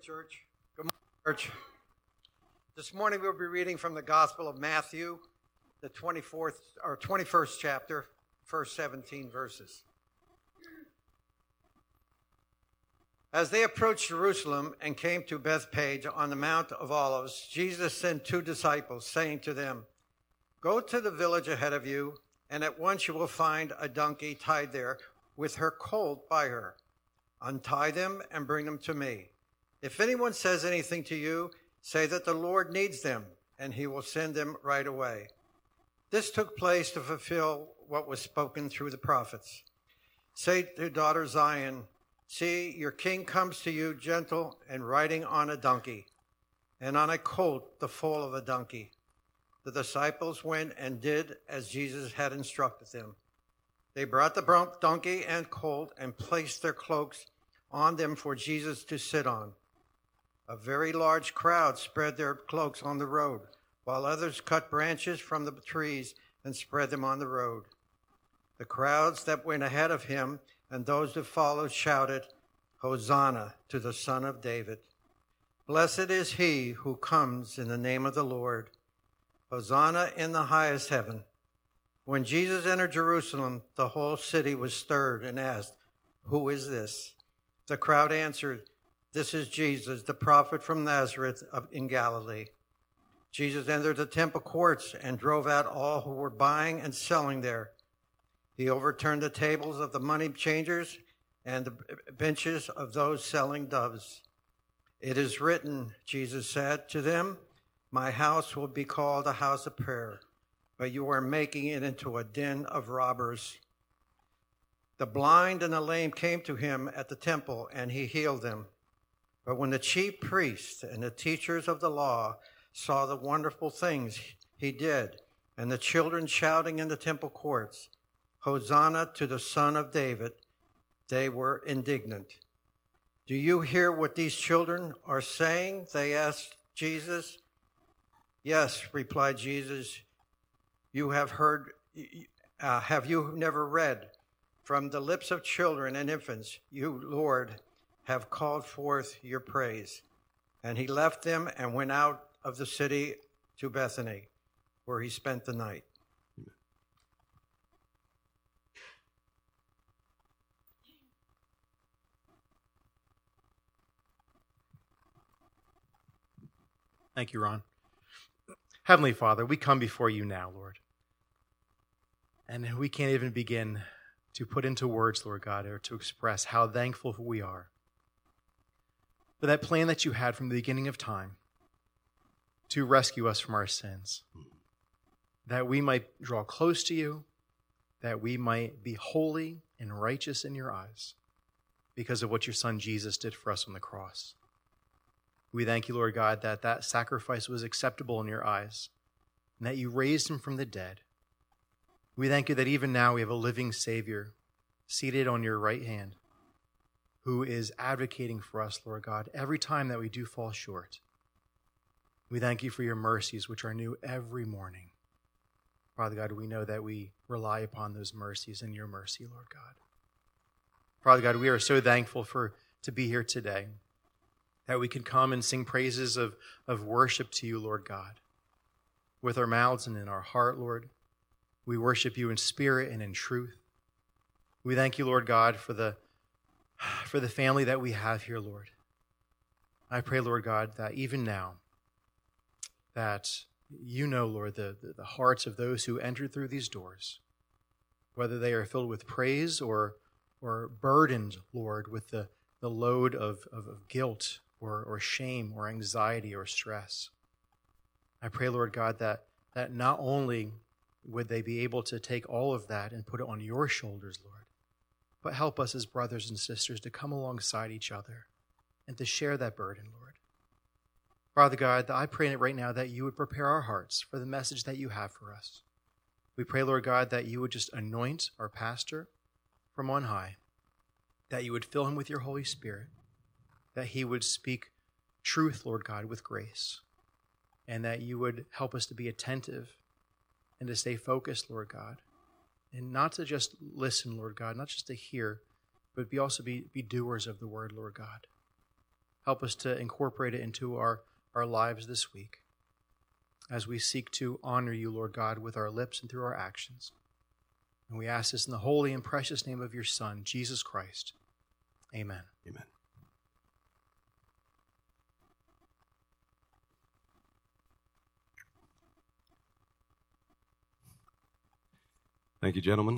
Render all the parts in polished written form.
church. Good morning, church. This morning we'll be reading from the Gospel of Matthew, the 21st chapter, first 17 verses. As they approached Jerusalem and came to Bethphage on the Mount of Olives, Jesus sent 2 disciples, saying to them, "Go to the village ahead of you, and at once you will find a donkey tied there with her colt by her. Untie them and bring them to me. If anyone says anything to you, say that the Lord needs them, and he will send them right away." This took place to fulfill what was spoken through the prophets. "Say to daughter Zion, see, your king comes to you gentle and riding on a donkey, and on a colt, the foal of a donkey." The disciples went and did as Jesus had instructed them. They brought the donkey and colt and placed their cloaks on them for Jesus to sit on. A very large crowd spread their cloaks on the road, while others cut branches from the trees and spread them on the road. The crowds that went ahead of him and those who followed shouted, "Hosanna to the Son of David. Blessed is he who comes in the name of the Lord. Hosanna in the highest heaven." When Jesus entered Jerusalem, the whole city was stirred and asked, "Who is this?" The crowd answered, "This is Jesus, the prophet from Nazareth in Galilee." Jesus entered the temple courts and drove out all who were buying and selling there. He overturned the tables of the money changers and the benches of those selling doves. "It is written," Jesus said to them, "My house will be called a house of prayer, but you are making it into a den of robbers." The blind and the lame came to him at the temple, and he healed them. But when the chief priests and the teachers of the law saw the wonderful things he did, and the children shouting in the temple courts, "Hosanna to the Son of David," they were indignant. "Do you hear what these children are saying?" they asked Jesus. "Yes," replied Jesus. "You have heard, have you never read? From the lips of children and infants, you, Lord, have called forth your praise." And he left them and went out of the city to Bethany, where he spent the night. Thank you, Ron. Heavenly Father, we come before you now, Lord. And we can't even begin to put into words, Lord God, or to express how thankful we are for that plan that you had from the beginning of time to rescue us from our sins, that we might draw close to you, that we might be holy and righteous in your eyes because of what your Son Jesus did for us on the cross. We thank you, Lord God, that that sacrifice was acceptable in your eyes and that you raised him from the dead. We thank you that even now we have a living Savior seated on your right hand who is advocating for us, Lord God, every time that we do fall short. We thank you for your mercies, which are new every morning. Father God, we know that we rely upon those mercies and your mercy, Lord God. Father God, we are so thankful to be here today, that we can come and sing praises of worship to you, Lord God, with our mouths and in our heart, Lord. We worship you in spirit and in truth. We thank you, Lord God, for the family that we have here, Lord. I pray, Lord God, that even now, that you know, Lord, the hearts of those who enter through these doors, whether they are filled with praise or burdened, Lord, with the load of guilt or shame or anxiety or stress. I pray, Lord God, that not only would they be able to take all of that and put it on your shoulders, Lord, but help us as brothers and sisters to come alongside each other and to share that burden, Lord. Father God, I pray right now that you would prepare our hearts for the message that you have for us. We pray, Lord God, that you would just anoint our pastor from on high, that you would fill him with your Holy Spirit, that he would speak truth, Lord God, with grace, and that you would help us to be attentive and to stay focused, Lord God, and not to just listen, Lord God, not just to hear, but also be doers of the word, Lord God. Help us to incorporate it into our lives this week as we seek to honor you, Lord God, with our lips and through our actions. And we ask this in the holy and precious name of your Son, Jesus Christ. Amen. Amen. Thank you, gentlemen.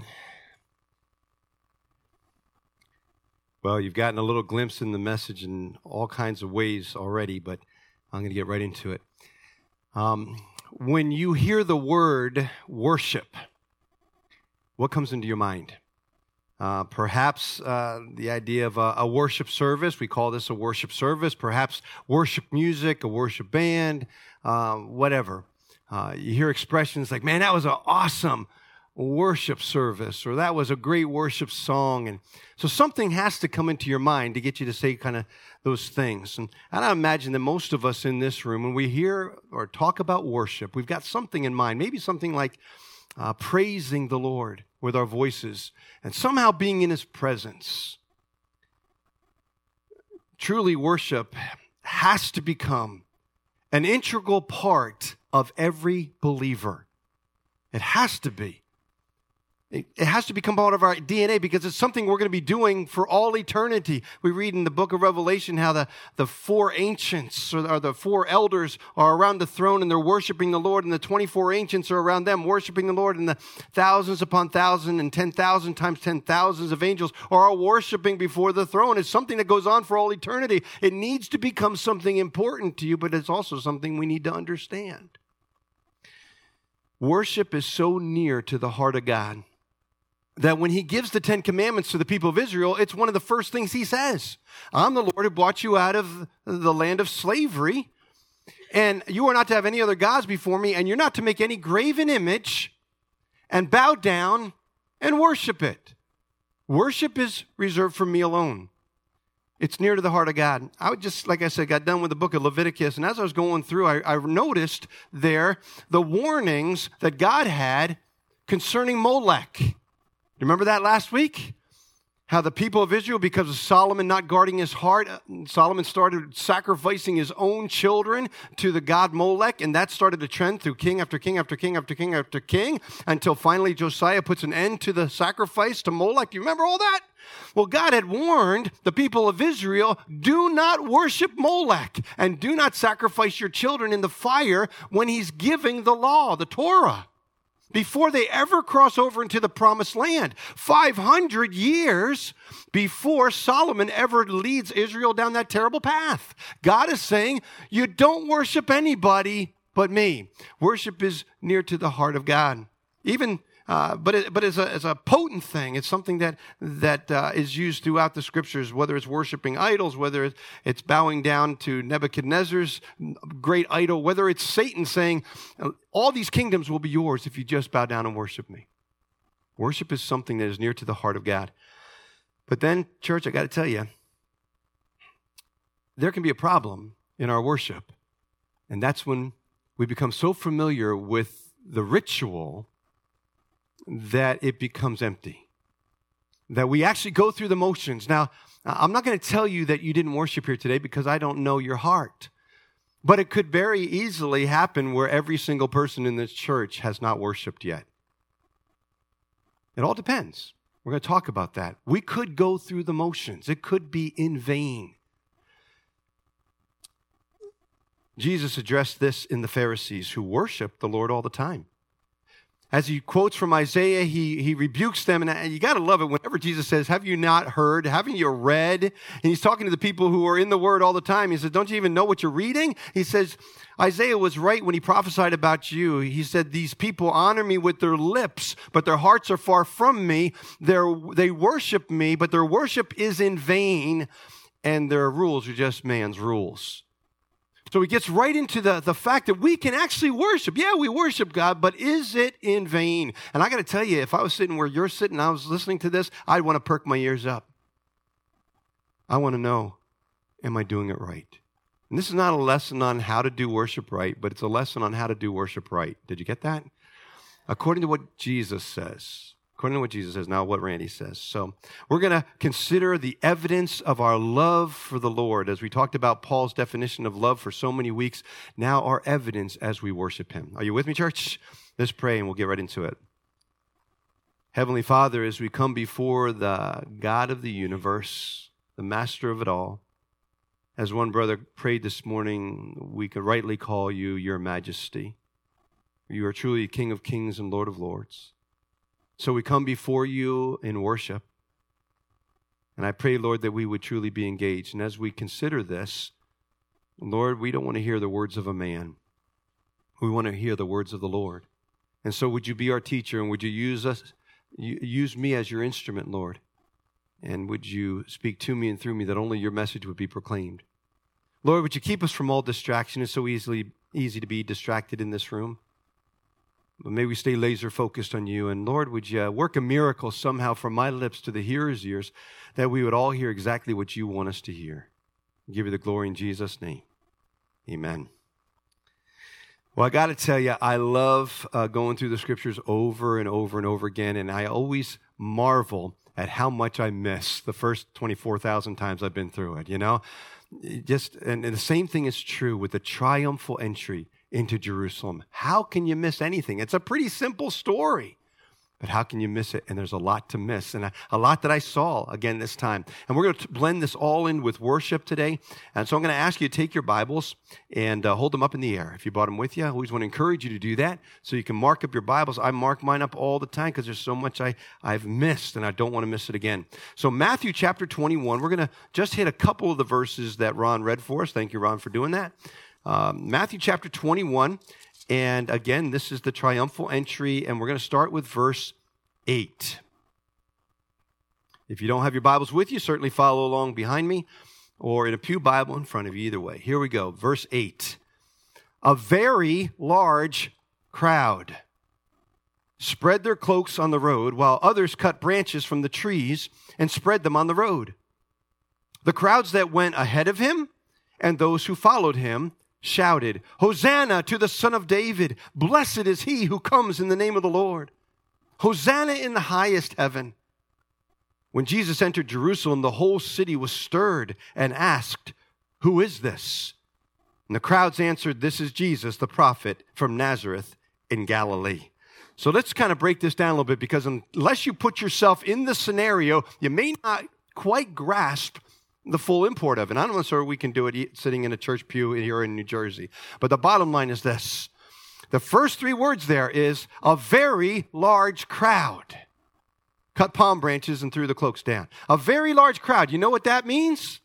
Well, you've gotten a little glimpse in the message in all kinds of ways already, but I'm going to get right into it. When you hear the word worship, what comes into your mind? Perhaps the idea of a worship service. We call this a worship service. Perhaps worship music, a worship band, whatever. You hear expressions like, man, that was an awesome worship service, or that was a great worship song. And so something has to come into your mind to get you to say kind of those things. And I imagine that most of us in this room, when we hear or talk about worship, we've got something in mind, maybe something like praising the Lord with our voices and somehow being in his presence. Truly, worship has to become an integral part of every believer. It has to be. It has to become part of our DNA because it's something we're going to be doing for all eternity. We read in the book of Revelation how the four ancients or the four elders are around the throne and they're worshiping the Lord, and the 24 ancients are around them worshiping the Lord, and the thousands upon thousands and 10,000 times 10,000s of angels are all worshiping before the throne. It's something that goes on for all eternity. It needs to become something important to you, but it's also something we need to understand. Worship is so near to the heart of God that when he gives the 10 Commandments to the people of Israel, it's one of the first things he says. I'm the Lord who brought you out of the land of slavery, and you are not to have any other gods before me, and you're not to make any graven image and bow down and worship it. Worship is reserved for me alone. It's near to the heart of God. I would just, like I said, got done with the book of Leviticus, and as I was going through, I noticed there the warnings that God had concerning Molech. Remember that last week? How the people of Israel, because of Solomon not guarding his heart, Solomon started sacrificing his own children to the god Molech, and that started a trend through king after king after king after king after king, until finally Josiah puts an end to the sacrifice to Molech. You remember all that? Well, God had warned the people of Israel, do not worship Molech and do not sacrifice your children in the fire when he's giving the law, the Torah, before they ever cross over into the promised land. 500 years before Solomon ever leads Israel down that terrible path. God is saying, you don't worship anybody but me. Worship is near to the heart of God. Even But as a potent thing, it's something that is used throughout the scriptures, whether it's worshiping idols, whether it's bowing down to Nebuchadnezzar's great idol, whether it's Satan saying, all these kingdoms will be yours if you just bow down and worship me. Worship is something that is near to the heart of God. But then, church, I got to tell you, there can be a problem in our worship. And that's when we become so familiar with the ritual that it becomes empty, that we actually go through the motions. Now, I'm not going to tell you that you didn't worship here today because I don't know your heart, but it could very easily happen where every single person in this church has not worshiped yet. It all depends. We're going to talk about that. We could go through the motions. It could be in vain. Jesus addressed this in the Pharisees who worship the Lord all the time. As he quotes from Isaiah, he rebukes them. And you got to love it whenever Jesus says, have you not heard? Haven't you read? And he's talking to the people who are in the Word all the time. He says, don't you even know what you're reading? He says, Isaiah was right when he prophesied about you. He said, these people honor me with their lips, but their hearts are far from me. They worship me, but their worship is in vain, and their rules are just man's rules. So he gets right into the fact that we can actually worship. Yeah, we worship God, but is it in vain? And I got to tell you, if I was sitting where you're sitting, I was listening to this, I'd want to perk my ears up. I want to know, am I doing it right? And this is not a lesson on how to do worship right, but it's a lesson on how to do worship right. Did you get that? According to what Jesus says, According to what Jesus says, not what Randy says. So we're going to consider the evidence of our love for the Lord. As we talked about Paul's definition of love for so many weeks, now our evidence as we worship him. Are you with me, church? Let's pray and we'll get right into it. Heavenly Father, as we come before the God of the universe, the master of it all, as one brother prayed this morning, we could rightly call you your majesty. You are truly King of kings and Lord of lords. So we come before you in worship. And I pray, Lord, that we would truly be engaged. And as we consider this, Lord, we don't want to hear the words of a man. We want to hear the words of the Lord. And so would you be our teacher, and would you use me as your instrument, Lord? And would you speak to me and through me that only your message would be proclaimed? Lord, would you keep us from all distraction? It's so easy to be distracted in this room. But may we stay laser focused on you. And Lord, would you work a miracle somehow from my lips to the hearer's ears, that we would all hear exactly what you want us to hear. Give you the glory in Jesus' name. Amen. Well, I got to tell you, I love going through the scriptures over and over and over again. And I always marvel at how much I miss the first 24,000 times I've been through it, you know? And the same thing is true with the triumphal entry into Jerusalem. How can you miss anything? It's a pretty simple story, but how can you miss it? And there's a lot to miss, and a lot that I saw again this time. And we're going to blend this all in with worship today. And so I'm going to ask you to take your Bibles and hold them up in the air. If you brought them with you, I always want to encourage you to do that so you can mark up your Bibles. I mark mine up all the time because there's so much I've missed, and I don't want to miss it again. So Matthew chapter 21, we're going to just hit a couple of the verses that Ron read for us. Thank you, Ron, for doing that. Matthew chapter 21, and again, this is the triumphal entry, and we're going to start with verse 8. If you don't have your Bibles with you, certainly follow along behind me, or in a pew Bible in front of you, either way. Here we go, verse 8. A very large crowd spread their cloaks on the road, while others cut branches from the trees and spread them on the road. The crowds that went ahead of him and those who followed him shouted, Hosanna to the Son of David. Blessed is he who comes in the name of the Lord. Hosanna in the highest heaven. When Jesus entered Jerusalem, the whole city was stirred and asked, Who is this? And the crowds answered, This is Jesus, the prophet from Nazareth in Galilee. So let's kind of break this down a little bit, because unless you put yourself in the scenario, you may not quite grasp the full import of it. I'm not sure we can do it sitting in a church pew here in New Jersey. But the bottom line is this. The first three words there is a very large crowd. Cut palm branches and threw the cloaks down. A very large crowd. You know what that means?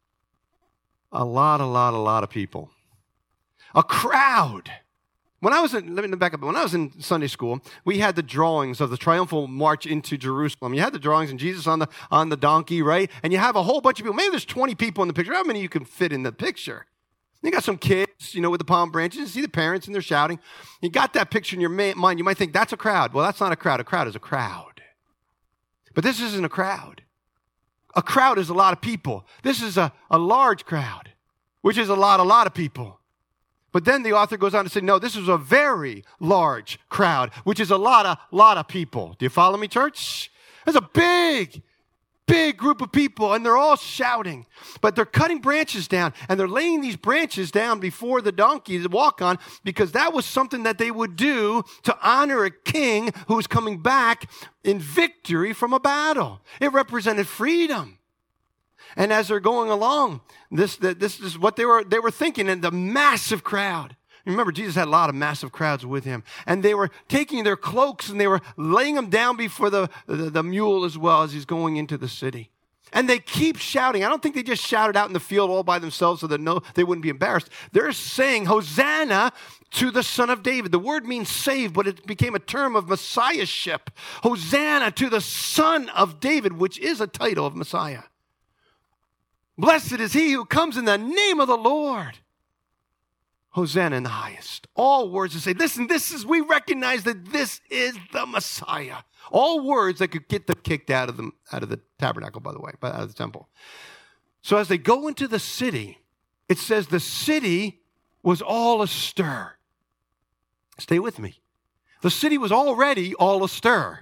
A lot of people. A crowd. Let me back up. When I was in Sunday school, we had the drawings of the triumphal march into Jerusalem. You had the drawings and Jesus on the donkey, right? And you have a whole bunch of people. Maybe there's 20 people in the picture. How many you can fit in the picture? You got some kids, with the palm branches. You see the parents and they're shouting. You got that picture in your mind. You might think that's a crowd. Well, that's not a crowd. A crowd is a crowd. But this isn't a crowd. A crowd is a lot of people. This is a large crowd, which is a lot of people. But then the author goes on to say, no, this is a very large crowd, which is a lot of people. Do you follow me, church? There's a big group of people, and they're all shouting. But they're cutting branches down, and they're laying these branches down before the donkey to walk on, because that was something that they would do to honor a king who was coming back in victory from a battle. It represented freedom. And as they're going along, this is what they were thinking, and the massive crowd. Remember, Jesus had a lot of massive crowds with him. And they were taking their cloaks and they were laying them down before the mule as well as he's going into the city. And they keep shouting. I don't think they just shouted out in the field all by themselves so that they wouldn't be embarrassed. They're saying, Hosanna to the Son of David. The word means save, but it became a term of messiahship. Hosanna to the Son of David, which is a title of Messiah. Blessed is he who comes in the name of the Lord. Hosanna in the highest. All words that say, listen, we recognize that this is the Messiah. All words that could get them kicked out of the tabernacle, by the way, out of the temple. So as they go into the city, it says the city was all astir. Stay with me. The city was already all astir.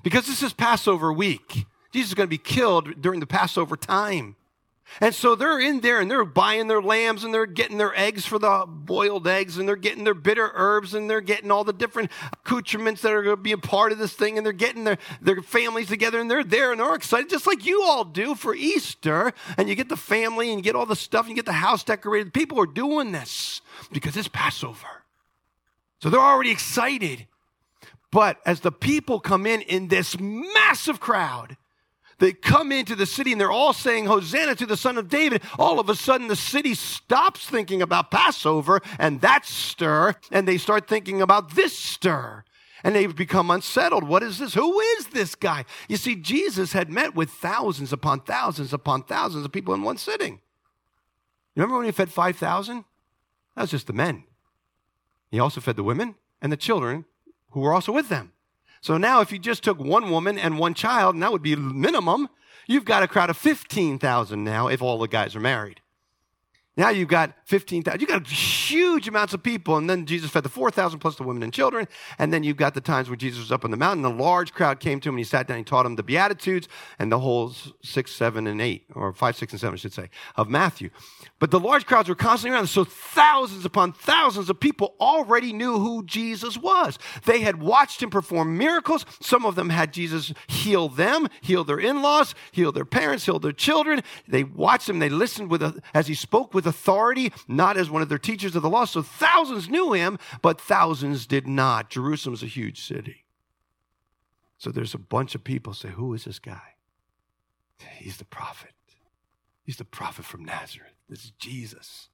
because this is Passover week. Jesus is going to be killed during the Passover time. And so they're in there and they're buying their lambs and they're getting their eggs for the boiled eggs and they're getting their bitter herbs and they're getting all the different accoutrements that are going to be a part of this thing, and they're getting their families together and they're there and they're excited just like you all do for Easter. And you get the family and you get all the stuff and you get the house decorated. People are doing this because it's Passover. So they're already excited. But as the people come in this massive crowd, they come into the city and they're all saying, Hosanna to the Son of David. All of a sudden, the city stops thinking about Passover and that stir, and they start thinking about this stir. And they become unsettled. What is this? Who is this guy? You see, Jesus had met with thousands upon thousands upon thousands of people in one sitting. You remember when he fed 5,000? That was just the men. He also fed the women and the children who were also with them. So now if you just took one woman and one child, and that would be minimum, you've got a crowd of 15,000 now if all the guys are married. Now you've got 15,000. You've got huge amounts of people. And then Jesus fed the 4,000 plus the women and children. And then you've got the times when Jesus was up on the mountain. A large crowd came to him and he sat down and he taught them the Beatitudes and the whole 6, 7, and 8, or 5, 6, and 7, I should say, of Matthew. But the large crowds were constantly around. So thousands upon thousands of people already knew who Jesus was. They had watched him perform miracles. Some of them had Jesus heal them, heal their in-laws, heal their parents, heal their children. They watched him. They listened as he spoke with authority, not as one of their teachers of the law. So thousands knew him, but thousands did not. Jerusalem's a huge city. So there's a bunch of people say, who is this guy? He's the prophet. He's the prophet from Nazareth. This is Jesus.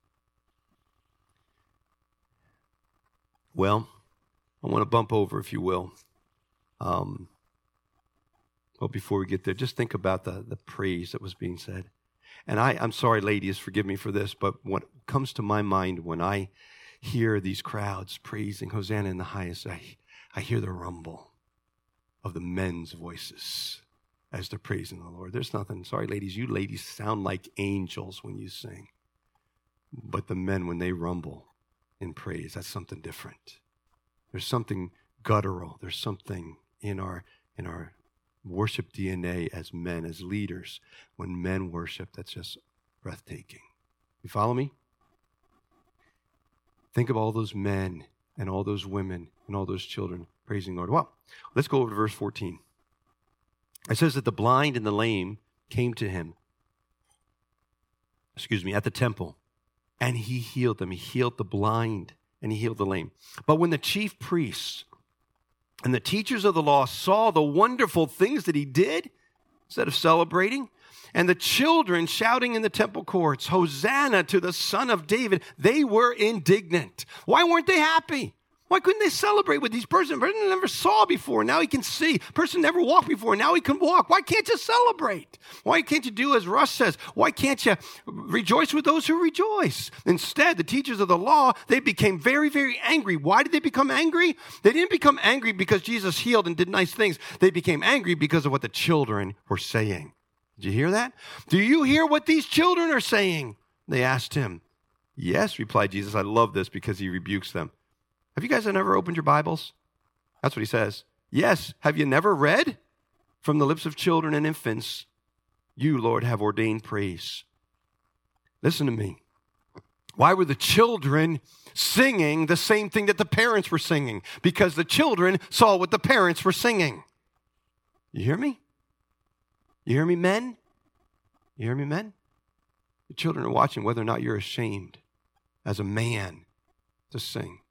Well, I want to bump over, if you will. Well, before we get there, just think about the praise that was being said. And I'm sorry, ladies, forgive me for this, but what comes to my mind when I hear these crowds praising Hosanna in the highest, I hear the rumble of the men's voices as they're praising the Lord. There's nothing, sorry, ladies, you ladies sound like angels when you sing. But the men, when they rumble in praise, that's something different. There's something guttural. There's something in our worship DNA as men, as leaders. When men worship, that's just breathtaking. You follow me? Think of all those men and all those women and all those children praising the Lord. Well, let's go over to verse 14. It says that the blind and the lame came to him, at the temple, and he healed them. He healed the blind and he healed the lame. But when the chief priests and the teachers of the law saw the wonderful things that he did, instead of celebrating, and the children shouting in the temple courts, Hosanna to the Son of David, they were indignant. Why weren't they happy? Why couldn't they celebrate with these person never saw before? Now he can see. Person never walked before. Now he can walk. Why can't you celebrate? Why can't you do as Russ says? Why can't you rejoice with those who rejoice? Instead, the teachers of the law, they became very, very angry. Why did they become angry? They didn't become angry because Jesus healed and did nice things. They became angry because of what the children were saying. Did you hear that? Do you hear what these children are saying? They asked him. Yes, replied Jesus. I love this because he rebukes them. Have you guys never opened your Bibles? That's what he says. Yes. Have you never read? From the lips of children and infants, you, Lord, have ordained praise. Listen to me. Why were the children singing the same thing that the parents were singing? Because the children saw what the parents were singing. You hear me? You hear me, men? You hear me, men? The children are watching whether or not you're ashamed as a man to sing.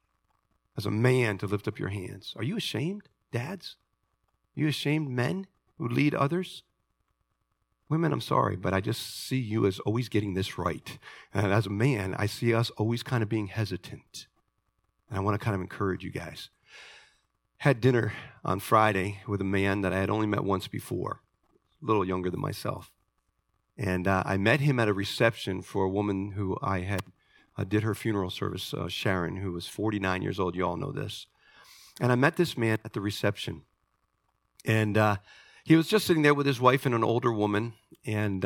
As a man to lift up your hands. Are you ashamed, dads? Are you ashamed, men who lead others? Women, I'm sorry, but I just see you as always getting this right. And as a man, I see us always kind of being hesitant. And I want to kind of encourage you guys. Had dinner on Friday with a man that I had only met once before, a little younger than myself. And I met him at a reception for a woman who I did her funeral service, Sharon, who was 49 years old. You all know this. And I met this man at the reception. And he was just sitting there with his wife and an older woman. And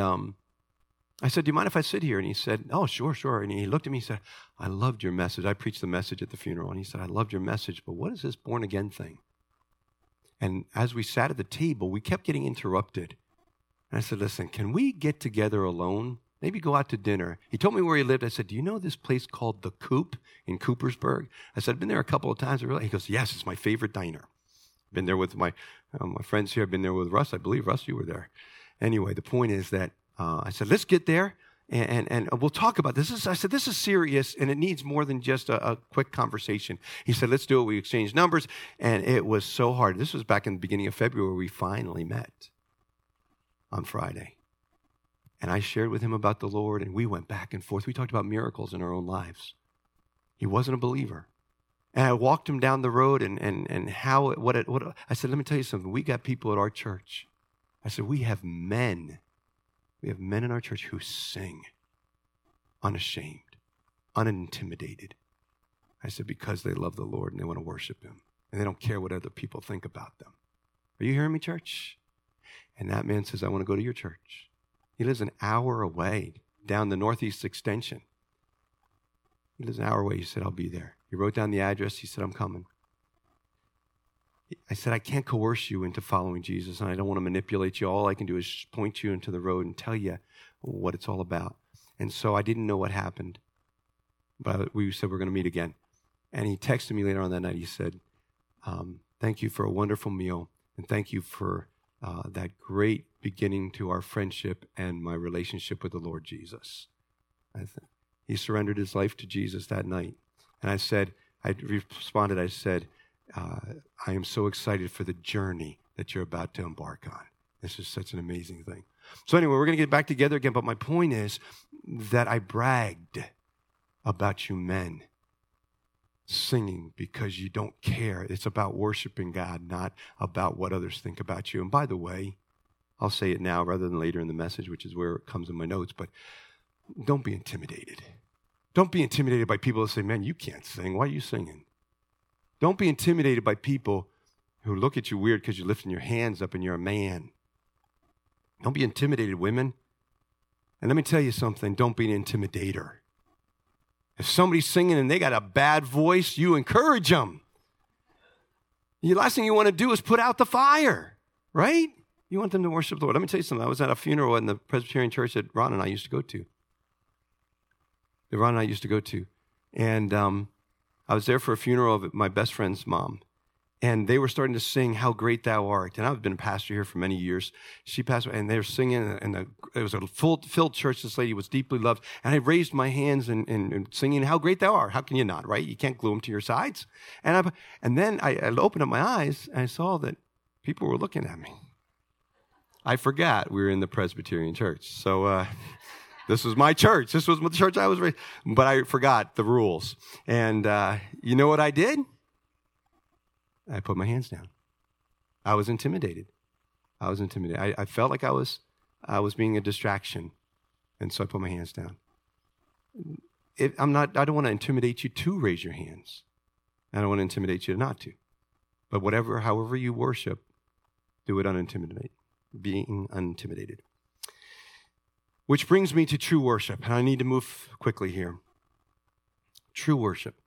I said, do you mind if I sit here? And he said, oh, sure. And he looked at me and said, I loved your message. I preached the message at the funeral. And he said, I loved your message, but what is this born again thing? And as we sat at the table, we kept getting interrupted. And I said, listen, can we get together alone? Maybe go out to dinner. He told me where he lived. I said, do you know this place called The Coop in Coopersburg? I said, I've been there a couple of times. He goes, yes, it's my favorite diner. Been there with my friends here. I've been there with Russ. I believe, Russ, you were there. Anyway, the point is that I said, let's get there and we'll talk about this. I said, this is serious and it needs more than just a quick conversation. He said, let's do it. We exchanged numbers and it was so hard. This was back in the beginning of February. We finally met on Friday. And I shared with him about the Lord and we went back and forth. We talked about miracles in our own lives. He wasn't a believer. And I walked him down the road and I said, let me tell you something. We got people at our church. I said, we have men in our church who sing unashamed, unintimidated. I said, because they love the Lord and they want to worship him. And they don't care what other people think about them. Are you hearing me, church? And that man says, I want to go to your church. He lives an hour away down the Northeast Extension. He lives an hour away. He said, I'll be there. He wrote down the address. He said, I'm coming. I said, I can't coerce you into following Jesus, and I don't want to manipulate you. All I can do is point you into the road and tell you what it's all about. And so I didn't know what happened, but we said we're going to meet again. And he texted me later on that night. He said, thank you for a wonderful meal, and thank you for that great beginning to our friendship and my relationship with the Lord Jesus. He surrendered his life to Jesus that night. And I responded, I said, I am so excited for the journey that you're about to embark on. This is such an amazing thing. So anyway, we're going to get back together again, but my point is that I bragged about you men singing because you don't care. It's about worshiping God, not about what others think about you. And by the way, I'll say it now rather than later in the message, which is where it comes in my notes, but don't be intimidated. Don't be intimidated by people that say, man, you can't sing. Why are you singing? Don't be intimidated by people who look at you weird because you're lifting your hands up and you're a man. Don't be intimidated, women. And let me tell you something, don't be an intimidator. If somebody's singing and they got a bad voice, you encourage them. The last thing you want to do is put out the fire, right? You want them to worship the Lord. Let me tell you something. I was at a funeral in the Presbyterian church that Ron and I used to go to. And I was there for a funeral of my best friend's mom. And they were starting to sing How Great Thou Art. And I've been a pastor here for many years. She passed away, and they were singing, and it was a filled church. This lady was deeply loved. And I raised my hands and singing How Great Thou Art. How can you not, right? You can't glue them to your sides. And then I opened up my eyes, and I saw that people were looking at me. I forgot we were in the Presbyterian church. So this was my church. This was the church I was raised. But I forgot the rules. And you know what I did? I put my hands down. I was intimidated. I felt like I was being a distraction. And so I put my hands down. I don't want to intimidate you to raise your hands. I don't want to intimidate you not to. But however you worship, do it being unintimidated. Which brings me to true worship. And I need to move quickly here. True worship.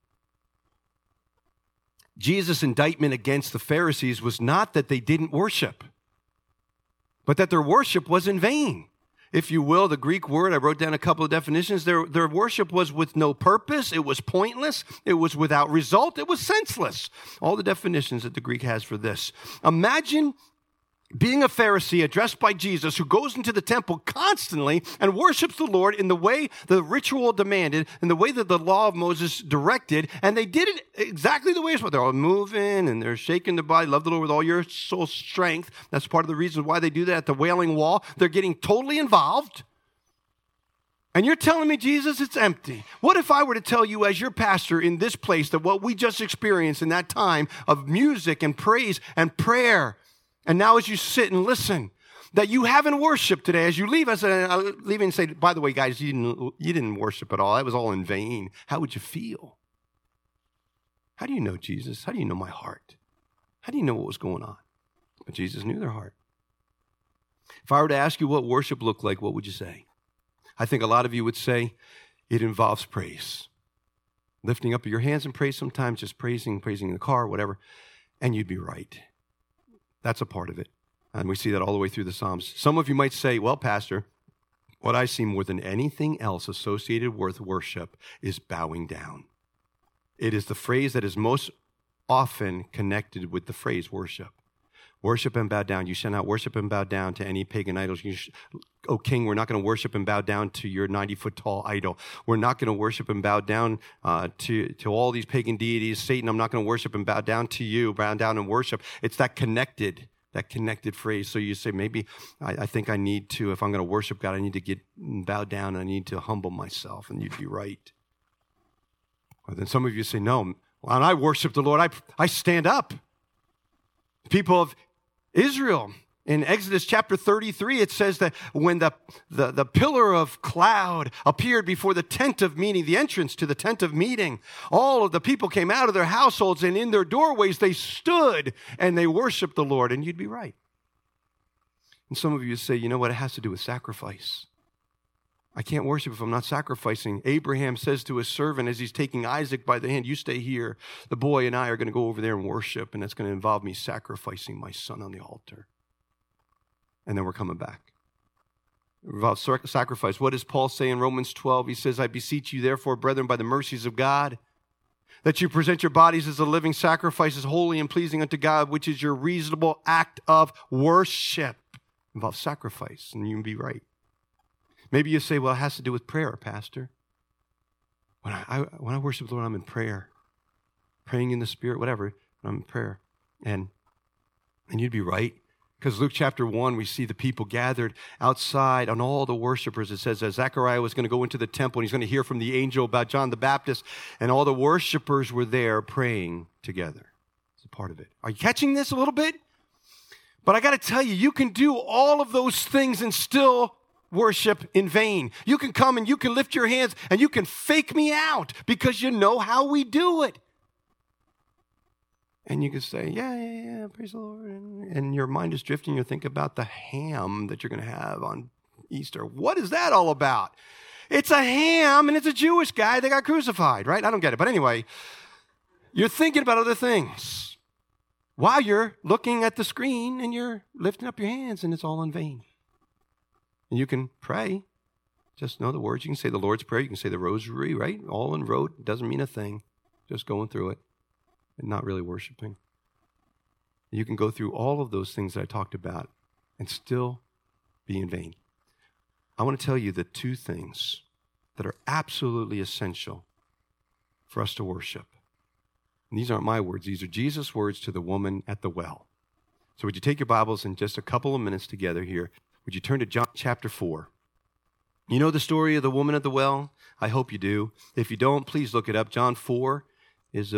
Jesus' indictment against the Pharisees was not that they didn't worship, but that their worship was in vain. If you will, the Greek word, I wrote down a couple of definitions. Their worship was with no purpose. It was pointless. It was without result. It was senseless. All the definitions that the Greek has for this. Imagine being a Pharisee addressed by Jesus who goes into the temple constantly and worships the Lord in the way the ritual demanded, in the way that the law of Moses directed, and they did it exactly the way it's supposed. They're all moving and they're shaking their body. Love the Lord with all your soul strength. That's part of the reason why they do that at the Wailing Wall. They're getting totally involved. And you're telling me, Jesus, it's empty. What if I were to tell you as your pastor in this place that what we just experienced in that time of music and praise and prayer, and now as you sit and listen, that you haven't worshiped today, as you leave, I leave and say, by the way, guys, you didn't worship at all. That was all in vain. How would you feel? How do you know Jesus? How do you know my heart? How do you know what was going on? But Jesus knew their heart. If I were to ask you what worship looked like, what would you say? I think a lot of you would say it involves praise. Lifting up your hands in praise sometimes, just praising in the car, whatever, and you'd be right. That's a part of it. And we see that all the way through the Psalms. Some of you might say, well, Pastor, what I see more than anything else associated with worship is bowing down. It is the phrase that is most often connected with the phrase worship. Worship and bow down. You shall not worship and bow down to any pagan idols. O king, we're not going to worship and bow down to your 90-foot tall idol. We're not going to worship and bow down to all these pagan deities. Satan, I'm not going to worship and bow down to you, bow down and worship. It's that connected phrase. So you say, maybe I think I need to, if I'm going to worship God, I need to bow down. I need to humble myself. And you'd be right. Or then some of you say, no, when I worship the Lord, I stand up. People of Israel, in Exodus chapter 33, it says that when the pillar of cloud appeared before the tent of meeting, the entrance to the tent of meeting, all of the people came out of their households, and in their doorways they stood and they worshiped the Lord. And you'd be right. And some of you say, you know what? It has to do with sacrifice. I can't worship if I'm not sacrificing. Abraham says to his servant as he's taking Isaac by the hand, you stay here. The boy and I are going to go over there and worship, and that's going to involve me sacrificing my son on the altar. And then we're coming back. It involves sacrifice. What does Paul say in Romans 12? He says, I beseech you, therefore, brethren, by the mercies of God, that you present your bodies as a living sacrifice, as holy and pleasing unto God, which is your reasonable act of worship. It involves sacrifice, and you can be right. Maybe you say, well, it has to do with prayer, Pastor. When I worship the Lord, I'm in prayer. Praying in the Spirit, whatever. I'm in prayer. And you'd be right. Because Luke chapter 1, we see the people gathered outside on all the worshipers. It says that Zechariah was going to go into the temple and he's going to hear from the angel about John the Baptist. And all the worshipers were there praying together. It's a part of it. Are you catching this a little bit? But I got to tell you, you can do all of those things and still worship in vain. You can come and you can lift your hands and you can fake me out because you know how we do it. And you can say, yeah, praise the Lord. And your mind is drifting. You think about the ham that you're going to have on Easter. What is that all about? It's a ham and it's a Jewish guy that got crucified, right? I don't get it. But anyway, you're thinking about other things while you're looking at the screen and you're lifting up your hands, and it's all in vain. And you can pray. Just know the words. You can say the Lord's Prayer. You can say the Rosary, right? All in rote. It doesn't mean a thing. Just going through it and not really worshiping. You can go through all of those things that I talked about and still be in vain. I want to tell you the two things that are absolutely essential for us to worship. And these aren't my words. These are Jesus' words to the woman at the well. So would you take your Bibles in just a couple of minutes together here? Would you turn to John chapter 4? You know the story of the woman at the well? I hope you do. If you don't, please look it up. John 4 is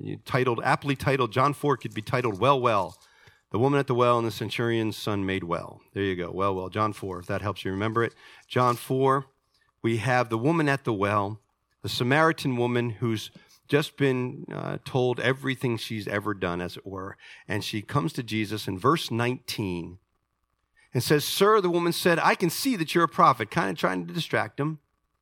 aptly titled. John 4 could be titled, Well. The woman at the well and the centurion's son made well. There you go. Well. John 4, if that helps you remember it. John 4, we have the woman at the well, the Samaritan woman who's just been told everything she's ever done, as it were. And she comes to Jesus in verse 19 and says, Sir, the woman said, I can see that you're a prophet, kind of trying to distract him.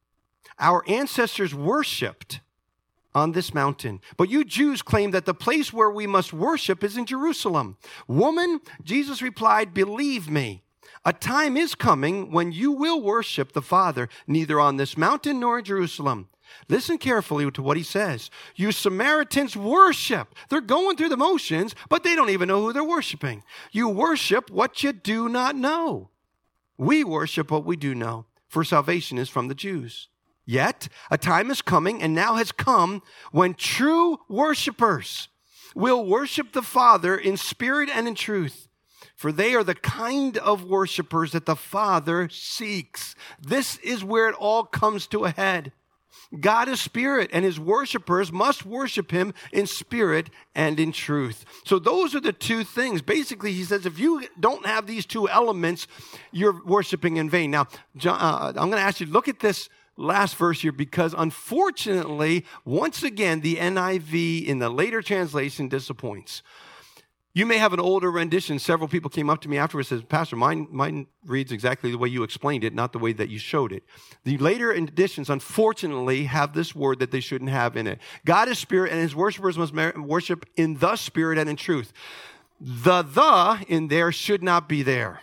Our ancestors worshipped on this mountain, but you Jews claim that the place where we must worship is in Jerusalem. Woman, Jesus replied, believe me, a time is coming when you will worship the Father, neither on this mountain nor in Jerusalem. Listen carefully to what he says. You Samaritans worship. They're going through the motions, but they don't even know who they're worshiping. You worship what you do not know. We worship what we do know, for salvation is from the Jews. Yet a time is coming, and now has come, when true worshipers will worship the Father in spirit and in truth. For they are the kind of worshipers that the Father seeks. This is where it all comes to a head. God is spirit, and his worshipers must worship him in spirit and in truth. So those are the two things. Basically, he says, if you don't have these two elements, you're worshiping in vain. Now, John, I'm going to ask you to look at this last verse here, because unfortunately, once again, the NIV in the later translation disappoints. You may have an older rendition. Several people came up to me afterwards and said, Pastor, mine reads exactly the way you explained it, not the way that you showed it. The later editions, unfortunately, have this word that they shouldn't have in it. God is spirit, and his worshipers must worship in the spirit and in truth. The in there should not be there.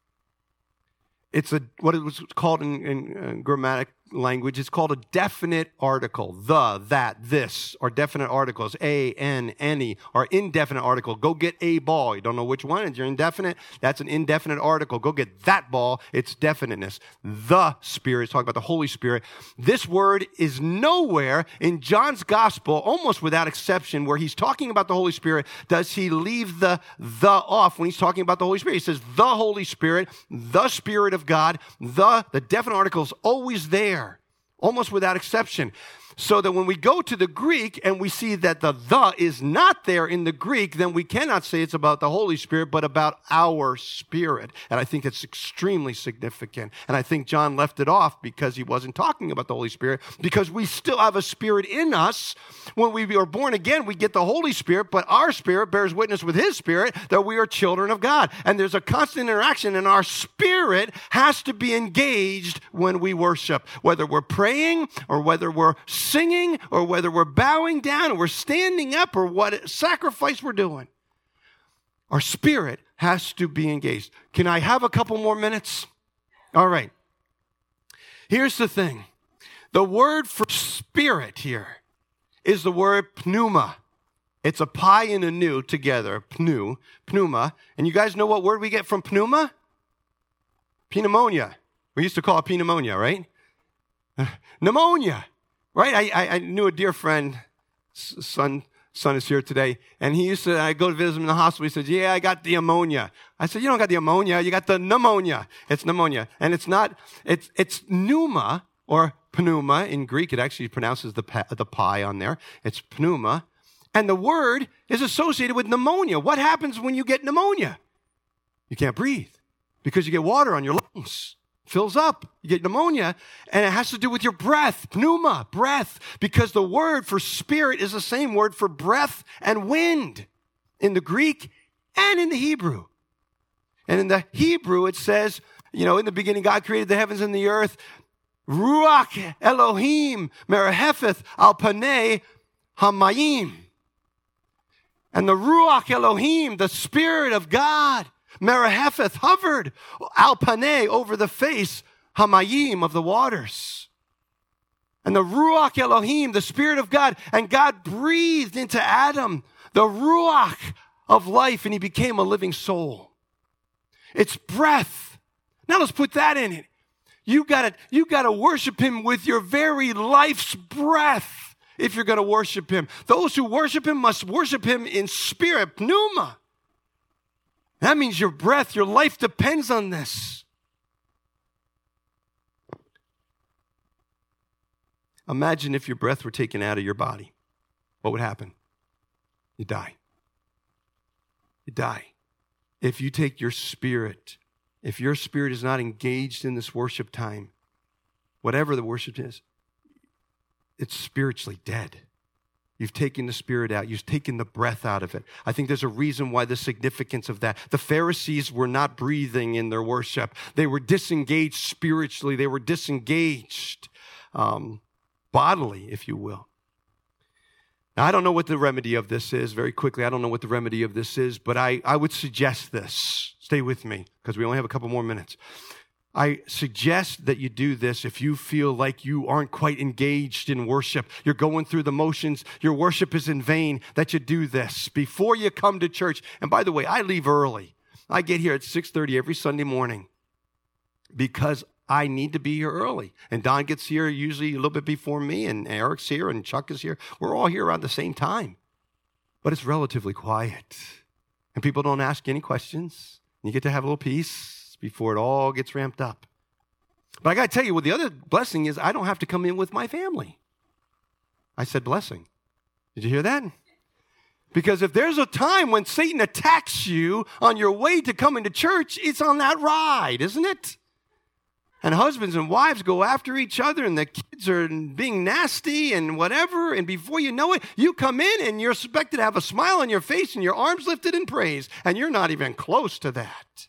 It's what it was called in grammatic language. It's called a definite article. The, that, this are definite articles. A, N, any are indefinite article. Go get a ball. You don't know which one. You're indefinite. That's an indefinite article. Go get that ball. It's definiteness. The Spirit, talking about the Holy Spirit. This word is nowhere in John's gospel, almost without exception, where he's talking about the Holy Spirit, does he leave the off when he's talking about the Holy Spirit. He says the Holy Spirit, the Spirit of God, the definite article is always there. Almost without exception. So that when we go to the Greek and we see that the is not there in the Greek, then we cannot say it's about the Holy Spirit, but about our spirit. And I think it's extremely significant. And I think John left it off because he wasn't talking about the Holy Spirit, because we still have a spirit in us. When we are born again, we get the Holy Spirit, but our spirit bears witness with his spirit that we are children of God. And there's a constant interaction, and our spirit has to be engaged when we worship, whether we're praying or whether we're singing or whether we're bowing down or we're standing up or what sacrifice we're doing. Our spirit has to be engaged. Can I have a couple more minutes? All right. Here's the thing. The word for spirit here is the word pneuma. It's a pi and a nu together. Pneuma. And you guys know what word we get from pneuma? Pneumonia. We used to call it pneumonia, right? Pneumonia. Right? I knew a dear friend, son is here today, and I go to visit him in the hospital. He said, yeah, I got the ammonia. I said, you don't got the ammonia, you got the pneumonia. It's pneumonia. And it's pneuma, or pneuma in Greek. It actually pronounces the pi on there. It's pneuma. And the word is associated with pneumonia. What happens when you get pneumonia? You can't breathe because you get water on your lungs. Fills up, you get pneumonia, and it has to do with your breath, pneuma, breath, because the word for spirit is the same word for breath and wind in the Greek and in the Hebrew. And in the Hebrew, it says, in the beginning, God created the heavens and the earth. Ruach Elohim merehefeth al panei hamayim. And the Ruach Elohim, the Spirit of God, merehefeth, hovered al panei, over the face, hamayim, of the waters. And the Ruach Elohim, the Spirit of God, and God breathed into Adam the Ruach of life, and he became a living soul. It's breath. Now let's put that in it. You gotta worship him with your very life's breath if you're gonna worship him. Those who worship him must worship him in spirit, pneuma. That means your breath, your life depends on this. Imagine if your breath were taken out of your body. What would happen? You die. You die. If you take your spirit, if your spirit is not engaged in this worship time, whatever the worship is, it's spiritually dead. You've taken the spirit out. You've taken the breath out of it. I think there's a reason why the significance of that. The Pharisees were not breathing in their worship. They were disengaged spiritually. They were disengaged bodily, if you will. Now, I don't know what the remedy of this is. Very quickly, I don't know what the remedy of this is, but I would suggest this. Stay with me, because we only have a couple more minutes. I suggest that you do this if you feel like you aren't quite engaged in worship. You're going through the motions. Your worship is in vain, that you do this before you come to church. And by the way, I leave early. I get here at 6:30 every Sunday morning because I need to be here early. And Don gets here usually a little bit before me, and Eric's here, and Chuck is here. We're all here around the same time. But it's relatively quiet. And people don't ask any questions. You get to have a little peace before it all gets ramped up. But I got to tell you, the other blessing is I don't have to come in with my family. I said blessing. Did you hear that? Because if there's a time when Satan attacks you on your way to coming to church, it's on that ride, isn't it? And husbands and wives go after each other, and the kids are being nasty and whatever, and before you know it, you come in and you're expected to have a smile on your face and your arms lifted in praise, and you're not even close to that.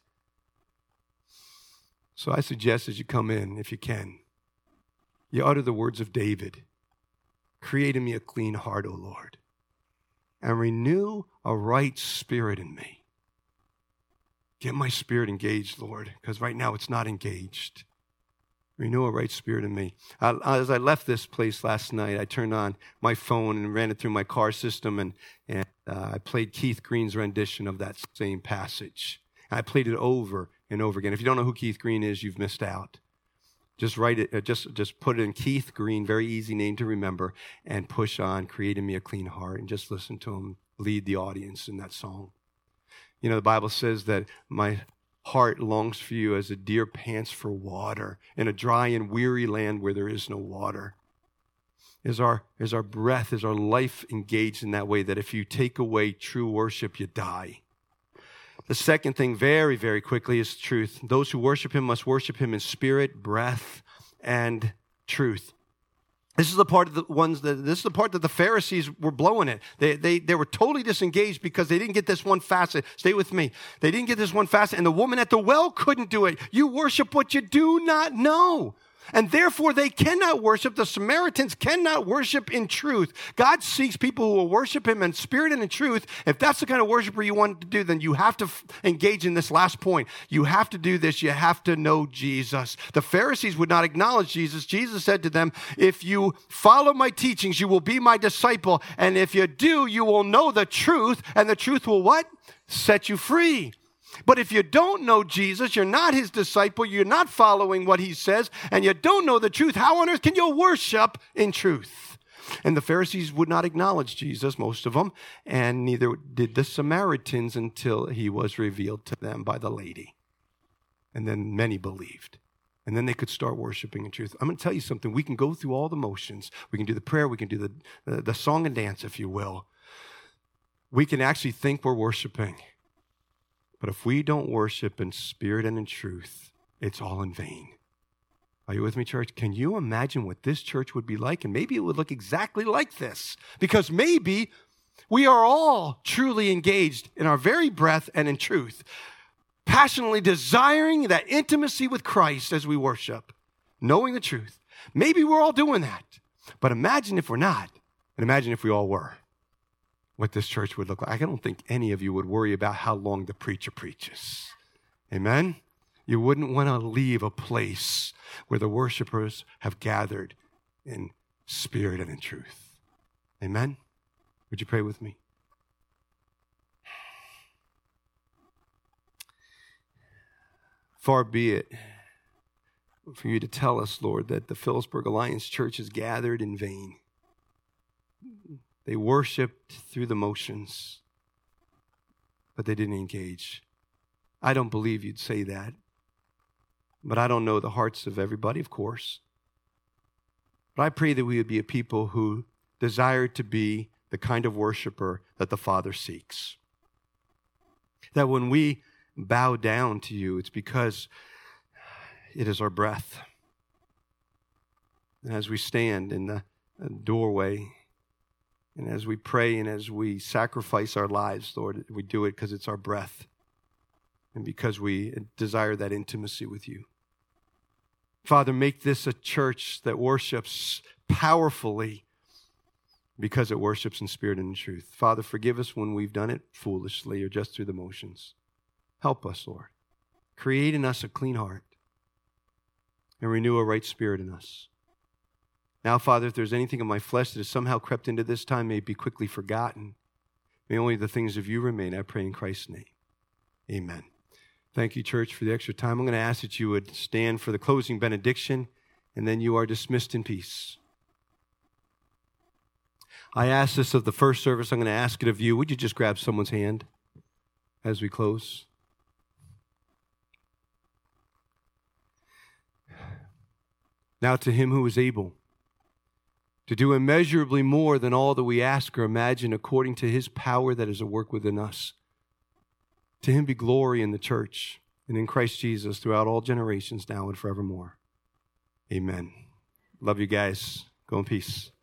So I suggest as you come in, if you can, you utter the words of David. Create in me a clean heart, O Lord, and renew a right spirit in me. Get my spirit engaged, Lord, because right now it's not engaged. Renew a right spirit in me. As I left this place last night, I turned on my phone and ran it through my car system, and I played Keith Green's rendition of that same passage. I played it over and over again. If you don't know who Keith Green is, you've missed out. Just write it, just put it in Keith Green, very easy name to remember, and push on, Create in Me a Clean Heart, and just listen to him lead the audience in that song. You know, the Bible says that my heart longs for you as a deer pants for water in a dry and weary land where there is no water. Is our breath, is our life engaged in that way, that if you take away true worship, you die? The second thing, very, very quickly, is truth. Those who worship him must worship him in spirit, breath, and truth. This is the part that the Pharisees were blowing it. They were totally disengaged because they didn't get this one facet. Stay with me. They didn't get this one facet, and the woman at the well couldn't do it. You worship what you do not know. And therefore, they cannot worship. The Samaritans cannot worship in truth. God seeks people who will worship him in spirit and in truth. If that's the kind of worshiper you want to do, then you have to engage in this last point. You have to do this. You have to know Jesus. The Pharisees would not acknowledge Jesus. Jesus said to them, if you follow my teachings, you will be my disciple. And if you do, you will know the truth. And the truth will what? Set you free. But if you don't know Jesus, you're not his disciple, you're not following what he says, and you don't know the truth, how on earth can you worship in truth? And the Pharisees would not acknowledge Jesus, most of them, and neither did the Samaritans until he was revealed to them by the lady. And then many believed. And then they could start worshiping in truth. I'm going to tell you something. We can go through all the motions. We can do the prayer. We can do the song and dance, if you will. We can actually think we're worshiping. But if we don't worship in spirit and in truth, it's all in vain. Are you with me, church? Can you imagine what this church would be like? And maybe it would look exactly like this. Because maybe we are all truly engaged in our very breath and in truth, passionately desiring that intimacy with Christ as we worship, knowing the truth. Maybe we're all doing that. But imagine if we're not, and imagine if we all were. What this church would look like. I don't think any of you would worry about how long the preacher preaches. Amen? You wouldn't want to leave a place where the worshipers have gathered in spirit and in truth. Amen? Would you pray with me? Far be it for you to tell us, Lord, that the Phillipsburg Alliance Church is gathered in vain. They worshiped through the motions, but they didn't engage. I don't believe you'd say that, but I don't know the hearts of everybody, of course. But I pray that we would be a people who desire to be the kind of worshiper that the Father seeks. That when we bow down to you, it's because it is our breath. And as we stand in the doorway, and as we pray and as we sacrifice our lives, Lord, we do it because it's our breath and because we desire that intimacy with you. Father, make this a church that worships powerfully because it worships in spirit and in truth. Father, forgive us when we've done it foolishly or just through the motions. Help us, Lord. Create in us a clean heart and renew a right spirit in us. Now, Father, if there's anything in my flesh that has somehow crept into this time, may it be quickly forgotten. May only the things of you remain, I pray in Christ's name. Amen. Thank you, church, for the extra time. I'm going to ask that you would stand for the closing benediction, and then you are dismissed in peace. I asked this of the first service. I'm going to ask it of you. Would you just grab someone's hand as we close? Now to him who is able to do immeasurably more than all that we ask or imagine, according to his power that is at work within us. To him be glory in the church and in Christ Jesus throughout all generations, now and forevermore. Amen. Love you guys. Go in peace.